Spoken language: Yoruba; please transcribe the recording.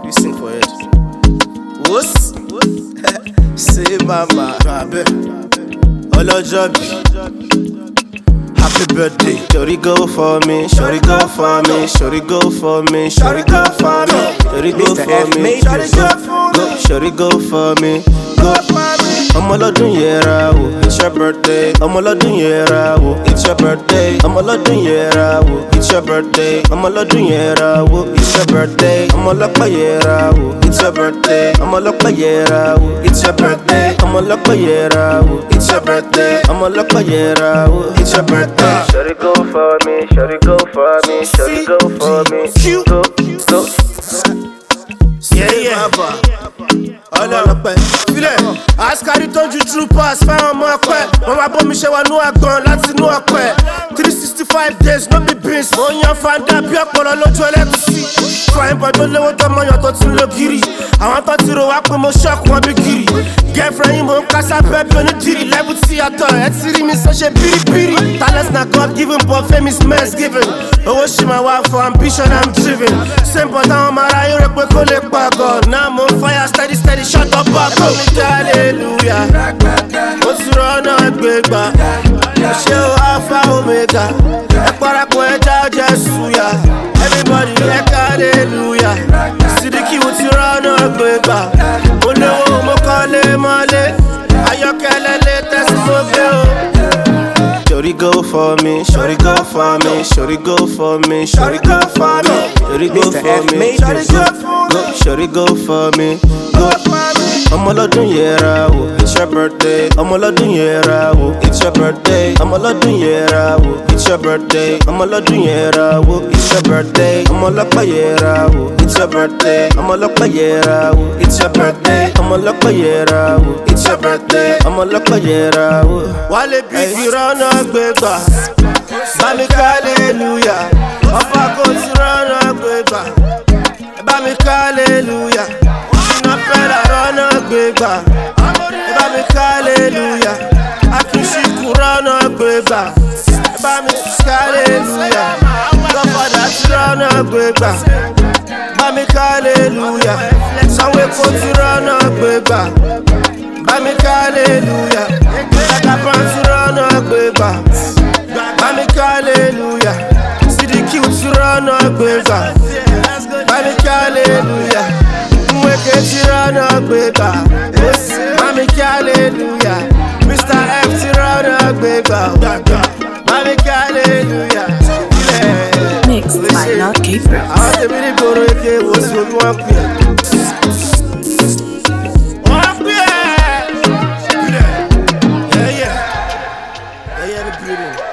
You sing for it. What's? Say mama. Olojobi. Happy birthday. Shorty go for me. Shorty go for me. Shorty go for me. Shorty go for me. Shorty go for me. Shorty go for me. Go for me. Ọmọlọ́dún yẹra wò, it's your birthday. Ọmọlọ́dún yẹra wò, it's your birthday. Ọmọlọ́dún yẹra wò, it's your birthday. Ọmọlọ́dún yẹra wò, it's your birthday. Ọmọlọ́pàá yẹra wò, it's your birthday. Ọmọlọ́pàá yẹra wò, it's your birthday. Ọmọlọ́pàá yẹra wò, it's your birthday. Ọmọlọ́pàá yẹra wò, it's your birthday. Shorty go for me, shorty go for me, shorty go for me. Go. Yeah. Ọlọ́pẹ́ filẹ̀ askari tójú true pass fáwọn ọmọ ọpẹ́ wọn máa bọ́ mi ṣe wà nú àgbọn láti inú ọpẹ́ 365 days no be beans mo yan fanda bí ọpọlọ lójú ẹlẹ́gùsí fine boy tó léwó tó mọyàn tó tún lò gírì àwọn tó ti rò wá pé mo ṣọ́ọ̀kù wọn bí gírì girlfriend yìí mo ń kásá bẹ́ẹ̀ bí onídìrí level tí yàtọ̀ ẹ ti rí mi sọ ṣe bíríbírí talent na God given but fame is men's given owó ṣì máa wá for ambition I'm driven same but àwọn ọmọ ara yóò rẹ pé kó lè pa God náà mo ń fire steady shut up back up hallelujah mo ti rọ́nà gbégbá ṣé o alpha omega ẹ parapọ̀ ẹja ọjẹ́ suya everybody yẹ hallelujah Sidiki mo ti rọ́nà gbégbá mo lówó mo kọ́lé mọ́lé ayọ́kẹ́lẹ́ lé tẹ́sí mo gbé o. Shorty go for me, shorty go for me, shorty go for me, shorty go for me, shorty go for me, shorty go for me, go. Ọmọlọ́dún yẹra wò, it's your birthday. Ọmọlọ́dún yẹra wò, it's your birthday. Ọmọlọ́dún yẹra wò, it's your birthday. Ọmọlọ́dún yẹra wò, it's your birthday. Ọmọlọ́pàá yẹra wò, it's your birthday. Ọmọlọ́pàá yẹra wò, it's your birthday. Ọmọlọ́pàá yẹra wò, it's your birthday. Ọmọlọ́pàá yẹra wò. Wálé bí ìrọ́nà gbégbá, bámi ká hallelujah. Ọ̀fà kò ti rọ́nà gbégbá, bámi ká hallelujah. Pẹ́lá rọ́nà gbégbá, bá mi ká hallelujah. Akínsíkù rọ́nà gbégbá, bá mi ká hallelujah. Gọ́fàdà ti rọ́nà gbégbá, bá mi ká hallelujah. Sanwó-Èkó ti rọ́nà gbégbá, bá mi ká hallelujah. Kàkàpá ti rọ́nà gbégbá, bá mi ká hallelujah. Sidiki ti rọ́nà gbégbá, bá mi ká hallelujah. Mweke tirana gbégbá, mami kí hallelujah. Mr. F tirana gbégbá, mami kí hallelujah. Mixed by Lord Gabriel. Àwọn tèmi ní gbòòrò èké wo sí omi wọn pè é. Wọ́n pè é. Ẹyẹ ní building.